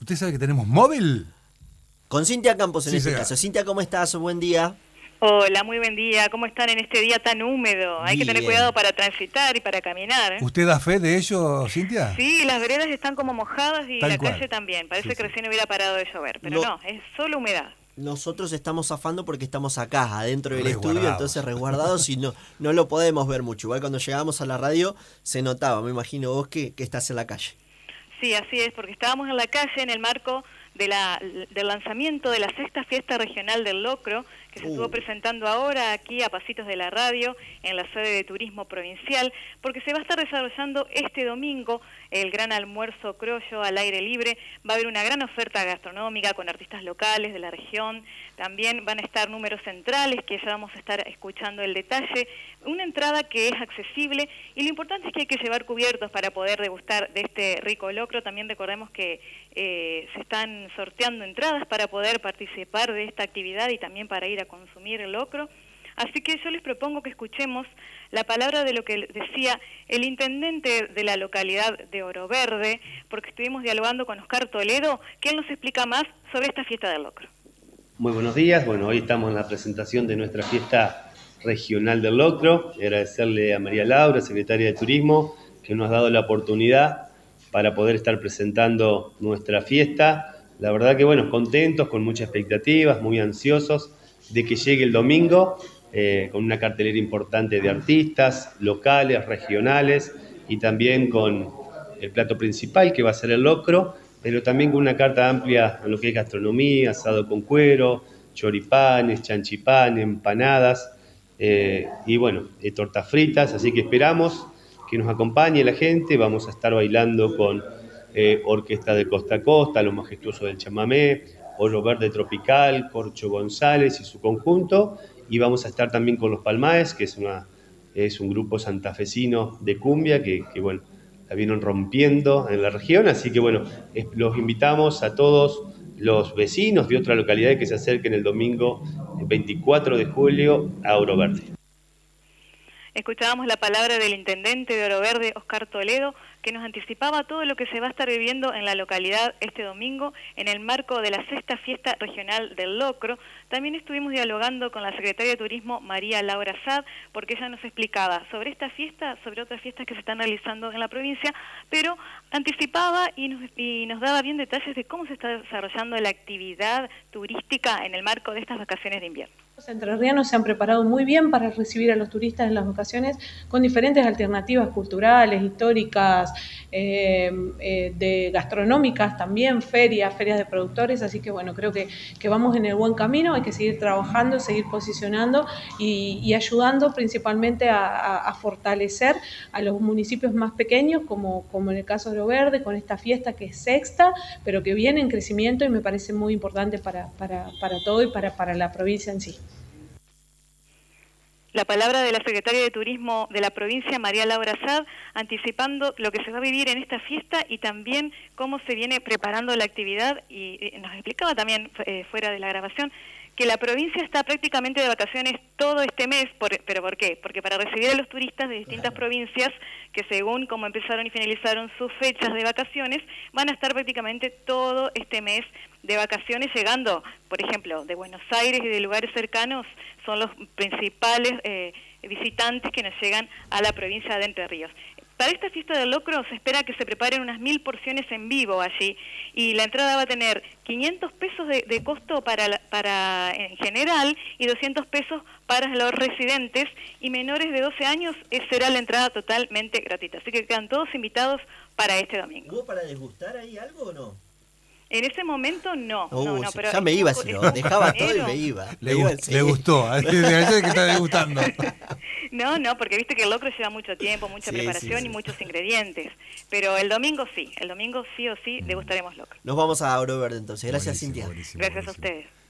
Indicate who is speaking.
Speaker 1: ¿Usted sabe que tenemos móvil?
Speaker 2: Con Cintia Campos en
Speaker 1: Sí,
Speaker 2: este
Speaker 1: señor.
Speaker 2: caso. Cintia, ¿cómo estás? Buen día.
Speaker 3: Hola, muy buen día. ¿Cómo están en este día tan húmedo? Hay que tener
Speaker 2: Bien.
Speaker 3: cuidado para transitar y para caminar, ¿eh?
Speaker 1: ¿Usted da fe de ello, Cintia?
Speaker 3: Sí, las veredas están como mojadas y
Speaker 1: Tal
Speaker 3: la
Speaker 1: cual.
Speaker 3: calle también. Parece
Speaker 1: Sí,
Speaker 3: que
Speaker 1: sí.
Speaker 3: recién hubiera parado de llover, pero no, es solo humedad.
Speaker 2: Nosotros estamos zafando porque estamos acá, adentro del
Speaker 1: Resguardados.
Speaker 2: estudio, entonces resguardados y no lo podemos ver mucho. Igual cuando llegamos a la radio se notaba, me imagino vos que estás en la calle.
Speaker 3: Sí, así es, porque estábamos en la calle en el marco del lanzamiento de la sexta fiesta regional del locro, que se estuvo presentando ahora aquí a pasitos de la radio, en la sede de turismo provincial, porque se va a estar desarrollando este domingo el gran almuerzo criollo al aire libre. Va a haber una gran oferta gastronómica con artistas locales de la región, también van a estar números centrales, que ya vamos a estar escuchando el detalle, una entrada que es accesible, y lo importante es que hay que llevar cubiertos para poder degustar de este rico locro. También recordemos que se están sorteando entradas para poder participar de esta actividad y también para ir a consumir el locro. Así que yo les propongo que escuchemos la palabra de lo que decía el intendente de la localidad de Oro Verde, porque estuvimos dialogando con Oscar Toledo, que él nos explica más sobre esta fiesta del locro.
Speaker 4: Muy buenos días. Bueno, hoy estamos en la presentación de nuestra fiesta regional del locro. Agradecerle a María Laura, secretaria de Turismo, que nos ha dado la oportunidad para poder estar presentando nuestra fiesta. La verdad que, bueno, contentos, con muchas expectativas, muy ansiosos de que llegue el domingo, con una cartelera importante de artistas locales, regionales, y también con el plato principal, que va a ser el locro, pero también con una carta amplia en lo que es gastronomía, asado con cuero, choripanes, chanchipán, empanadas, y bueno, tortas fritas. Así que esperamos que nos acompañe la gente. Vamos a estar bailando con orquesta de Costa a Costa, lo majestuoso del chamamé, Oro Verde Tropical, Corcho González y su conjunto, y vamos a estar también con Los Palmaes, que es un grupo santafesino de cumbia que bueno, la vienen rompiendo en la región. Así que bueno, los invitamos a todos los vecinos de otras localidades que se acerquen el domingo 24 de julio a Oro Verde.
Speaker 3: Escuchábamos la palabra del intendente de Oro Verde, Oscar Toledo, que nos anticipaba todo lo que se va a estar viviendo en la localidad este domingo en el marco de la sexta fiesta regional del locro. También estuvimos dialogando con la secretaria de Turismo, María Laura Sad, porque ella nos explicaba sobre esta fiesta, sobre otras fiestas que se están realizando en la provincia, pero anticipaba y nos daba bien detalles de cómo se está desarrollando la actividad turística en el marco de estas vacaciones de invierno.
Speaker 5: Los entrerrianos se han preparado muy bien para recibir a los turistas en las vacaciones con diferentes alternativas culturales, históricas, de gastronómicas también, ferias de productores. Así que bueno, creo que vamos en el buen camino. Hay que seguir trabajando, seguir posicionando y ayudando principalmente a fortalecer a los municipios más pequeños, como en el caso de Oro Verde, con esta fiesta que es sexta, pero que viene en crecimiento y me parece muy importante para todo y para la provincia en sí.
Speaker 3: La palabra de la secretaria de Turismo de la provincia, María Laura Sad, anticipando lo que se va a vivir en esta fiesta y también cómo se viene preparando la actividad, y nos explicaba también fuera de la grabación que la provincia está prácticamente de vacaciones todo este mes. ¿Pero por qué? Porque para recibir a los turistas de distintas provincias, que según cómo empezaron y finalizaron sus fechas de vacaciones, van a estar prácticamente todo este mes de vacaciones, llegando, por ejemplo, de Buenos Aires y de lugares cercanos, son los principales visitantes que nos llegan a la provincia de Entre Ríos. Para esta fiesta del locro se espera que se preparen unas 1000 porciones en vivo allí, y la entrada va a tener 500 pesos de costo para en general y 200 pesos para los residentes, y menores de 12 años será la entrada totalmente gratuita. Así que quedan todos invitados para este domingo.
Speaker 2: ¿Hubo para degustar ahí algo o no?
Speaker 3: En ese momento no, no, pero
Speaker 2: ya me iba, si lo dejaba todo y me iba.
Speaker 1: Le gustó, desde ayer que está degustando.
Speaker 3: No, porque viste que el locro lleva mucho tiempo, mucha preparación y muchos ingredientes. Pero el domingo sí o sí degustaremos locro.
Speaker 2: Nos vamos a Oro Verde entonces. Gracias, Cintia.
Speaker 3: Gracias a ustedes.